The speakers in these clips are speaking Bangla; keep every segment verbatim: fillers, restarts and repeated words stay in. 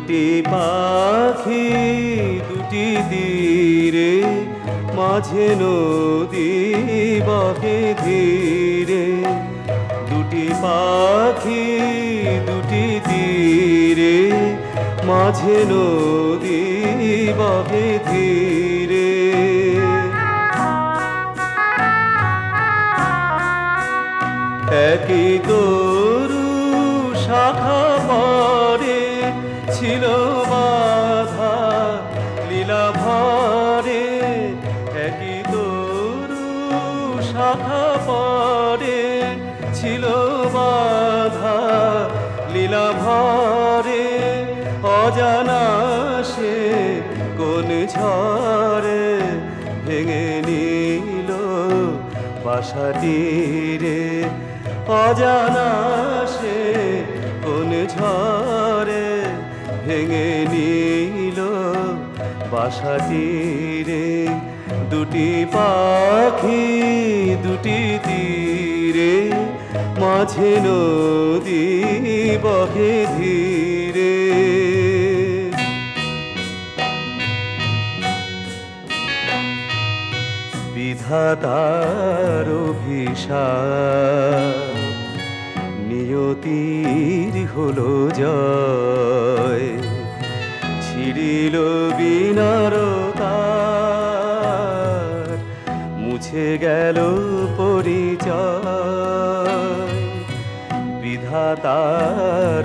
দুটি পাখি দুটি তীরে, মাঝে নদী বহে ধীরে। দুটি পাখি দুটি তীরে, মাঝে নদী বহে ধীরে। একই তরু শাখা পরে ছিল বাধা লীলা ভরে। একই তরু শাখা পরে ছিল বাধা লীলা ভরে। অজানা সে কোন ঝড়ে ভেঙে নিল বাসাটি রে। অজানা সে কোন ঝড়ে ভেঙে নিল বাসাটি রে। দুটি পাখি দুটি তীরে, মাঝে নদী বহে ধীরে। বিধাতার অভিশাপ নিয়তির হলো জয়। ছিড়িল বিনার তার, মুছে গেল পরিচয়। বিধাতার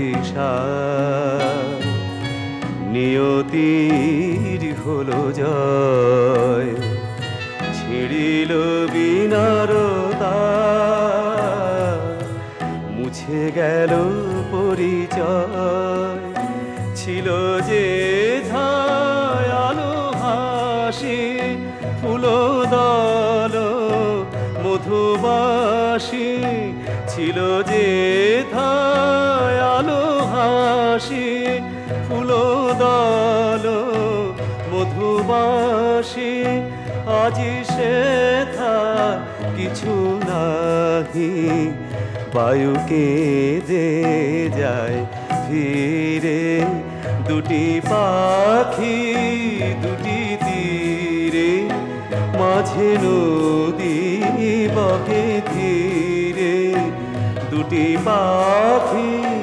অভিশাপ নিয়তির হলো জয়। ছিড়িল বিনার তার, মুছে গেল পরিচয়। ছিল যে ধায় আলো হাসি, ফুল দল মধুবাসী। ছিল যে ধায় আলো হাসি, ফুল দল মধুবাসী। আজি সে থা কিছু নাহি, বায়ুকে দে যায় ধীরে। দুটি পাখি দুটি তীরে, মাঝে নদী বহে ধীরে। দুটি পাখি